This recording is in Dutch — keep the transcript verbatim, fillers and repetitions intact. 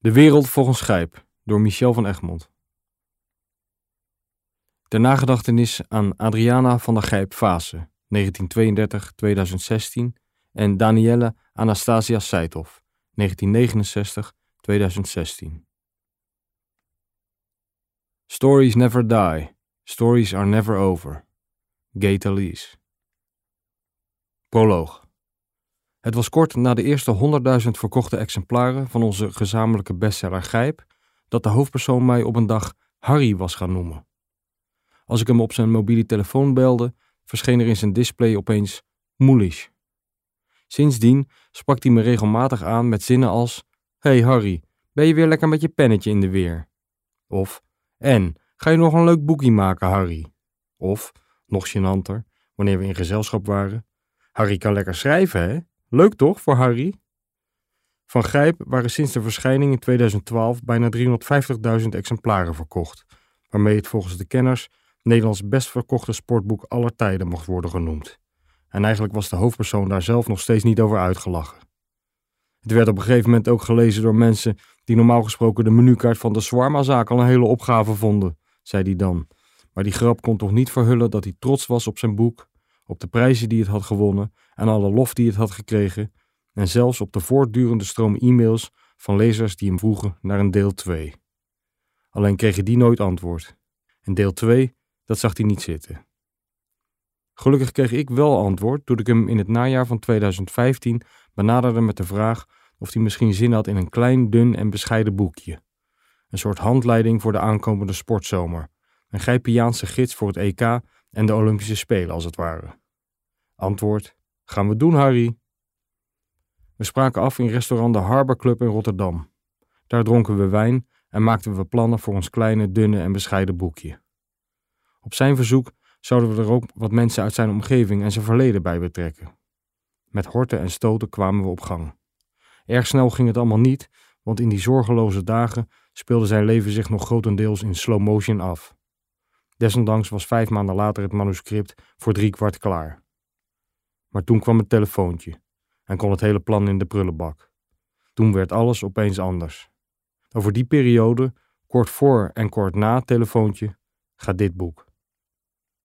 De wereld volgens Gijp, door Michel van Egmond. Ter nagedachtenis aan Adriana van der Gijp Vaassen, negentien tweeëndertig tot tweeduizend zestien, en Danielle Anastasia Seithoff, negentien negenenzestig tot tweeduizend zestien. Stories never die. Stories are never over. Gay Talese. Proloog. Het was kort na de eerste honderdduizend verkochte exemplaren van onze gezamenlijke bestseller Gijp dat de hoofdpersoon mij op een dag Harry was gaan noemen. Als ik hem op zijn mobiele telefoon belde, verscheen er in zijn display opeens Moelish. Sindsdien sprak hij me regelmatig aan met zinnen als: Hey Harry, ben je weer lekker met je pennetje in de weer? Of: En, ga je nog een leuk boekie maken, Harry? Of, nog gênanter, wanneer we in gezelschap waren: Harry kan lekker schrijven, hè? Leuk toch voor Harry? Van Gijp waren sinds de verschijning in tweeduizend twaalf bijna driehonderdvijftigduizend exemplaren verkocht, waarmee het volgens de kenners Nederlands best verkochte sportboek aller tijden mocht worden genoemd. En eigenlijk was de hoofdpersoon daar zelf nog steeds niet over uitgelachen. Het werd op een gegeven moment ook gelezen door mensen die normaal gesproken de menukaart van de shawarmazaak al een hele opgave vonden, zei hij dan. Maar die grap kon toch niet verhullen dat hij trots was op zijn boek, op de prijzen die het had gewonnen en alle lof die het had gekregen, en zelfs op de voortdurende stroom e-mails van lezers die hem vroegen naar een deel twee. Alleen kreeg hij die nooit antwoord. En deel twee, dat zag hij niet zitten. Gelukkig kreeg ik wel antwoord toen ik hem in het najaar van tweeduizend vijftien benaderde met de vraag of hij misschien zin had in een klein, dun en bescheiden boekje. Een soort handleiding voor de aankomende sportzomer. Een Gijpiaanse gids voor het E K en de Olympische Spelen als het ware. Antwoord: gaan we doen, Harry. We spraken af in restaurant de Harbor Club in Rotterdam. Daar dronken we wijn en maakten we plannen voor ons kleine, dunne en bescheiden boekje. Op zijn verzoek zouden we er ook wat mensen uit zijn omgeving en zijn verleden bij betrekken. Met horten en stoten kwamen we op gang. Erg snel ging het allemaal niet, want in die zorgeloze dagen speelde zijn leven zich nog grotendeels in slow motion af. Desondanks was vijf maanden later het manuscript voor driekwart klaar. Maar toen kwam het telefoontje en kon het hele plan in de prullenbak. Toen werd alles opeens anders. Over die periode, kort voor en kort na het telefoontje, gaat dit boek.